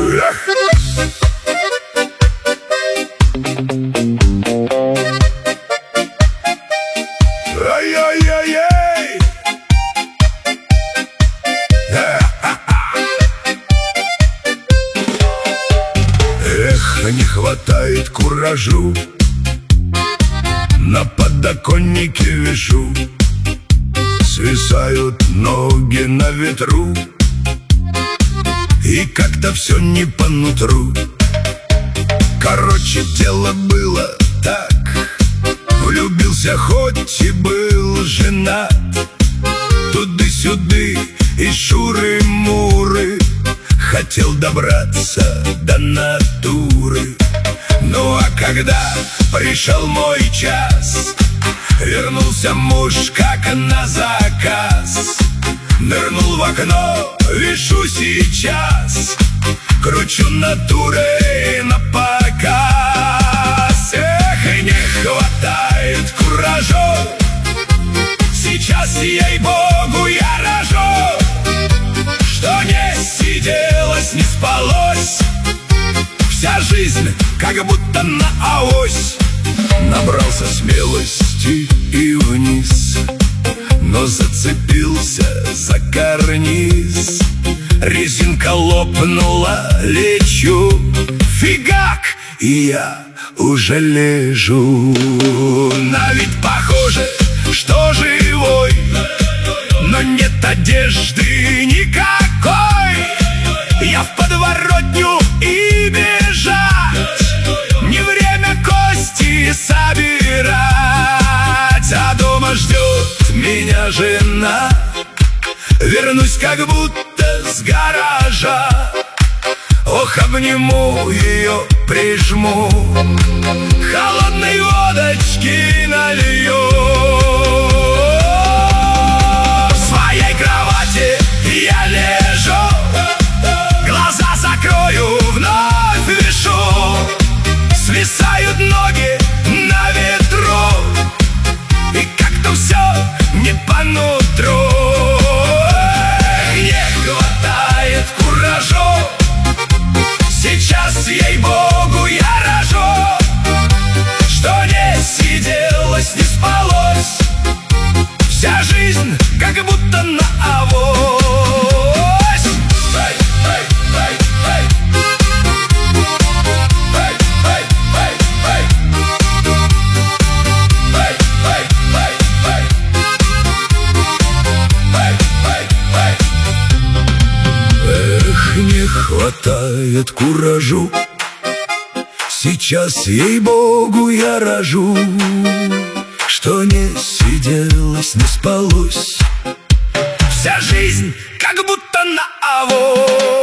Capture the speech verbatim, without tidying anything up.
Эх! Ай-яй-яй-яй! Эх, не хватает куражу, на подоконнике вишу, свисают ноги на ветру, и как-то все не по нутру. Короче, дело было так: влюбился, хоть и был женат, туды-сюды и шуры-муры, хотел добраться до натуры. Ну а когда пришел мой час, вернулся муж как на заказ. Нырнул в окно, вишу сейчас, кручу натурой на показ. Эх, не хватает куражу, сейчас, ей-богу, я рожу. Что не сиделось, не спалось, вся жизнь как будто на авось. Набрался смелости и вниз, но зацепился за карниз. Резинка лопнула, лечу, фигак, и я уже лежу. На вид похоже, что живой, но нет одежды никакой. Я в подворотню и бежать, не время кости собирать. А дома ждет меня жена, вернусь как будто с гаража. Ох, обниму ее, прижму, холодной водочки налью. В своей кровати я лежу, глаза закрою, вновь вишу, свисают ноги на ветру, и как-то все не по нутру. Не хватает куражу, сейчас, ей-богу, я рожу. Что не сиделось, не спалось, вся жизнь как будто на авось. Ай, ай, ай, ай. Ай, ай, ай, ай. Ай, ай, ай, ай. Ай, ай, ай. Эх, не хватает куражу, сейчас, ей-богу, я рожу. Что не сиделось, не спалось, вся жизнь как будто на авось.